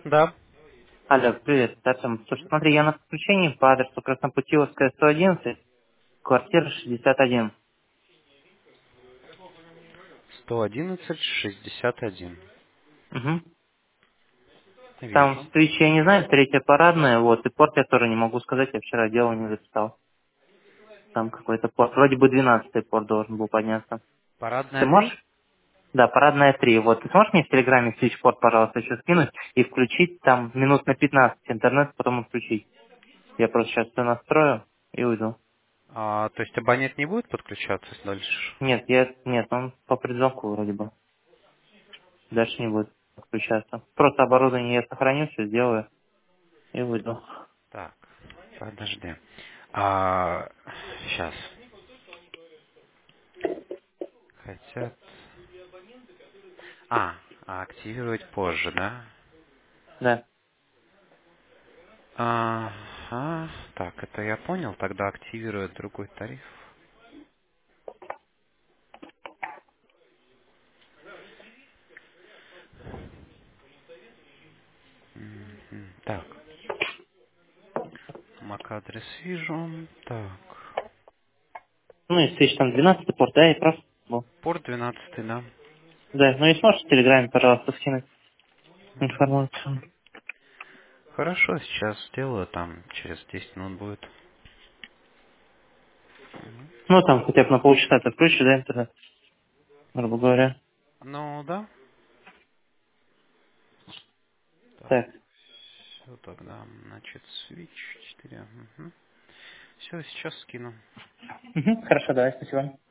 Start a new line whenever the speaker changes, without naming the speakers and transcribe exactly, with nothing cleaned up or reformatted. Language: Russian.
Да.
Алло, привет, это Артем. Слушай, смотри, я на подключении по адресу Краснопутиловская, сто одиннадцать, квартира шестьдесят один.
сто одиннадцать шестьдесят один.
Угу. Там в
Вижу.
свече, я не знаю, третья парадная, вот, и порт я тоже не могу сказать, я вчера дело не записал. Там какой-то порт, вроде бы двенадцатый порт должен был подняться. Ты
Парадная три.
можешь? Да, парадная три. Вот, ты сможешь мне в Телеграме свич-порт, пожалуйста, еще скинуть и включить там минут на пятнадцать интернет, потом отключить? Я просто сейчас все настрою и уйду.
А, то есть абонент не будет подключаться дальше?
Нет, я, нет, он по предзвонку вроде бы. Дальше не будет подключаться. Просто оборудование я сохраню, все сделаю и уйду.
Так, подожди. А, сейчас. Хотят... А, а активировать позже, да?
Да.
Ага. Так, это я понял. Тогда активирует другой тариф. Мгм. Так, мак-адрес вижу. Так.
Ну и свеч там двенадцатый порт, да, я прав был.
Порт двенадцатый, да.
Да, ну и сможешь в Телеграме, пожалуйста, скинуть информацию.
Хорошо, сейчас сделаю, там через десять минут будет.
Ну там хотя бы на полчаса ты включишь, да, интернет, грубо говоря.
Ну да. Так,
Так.
все тогда. Значит, switch четыре. Все, сейчас скину.
Мгм, хорошо, давай, спасибо.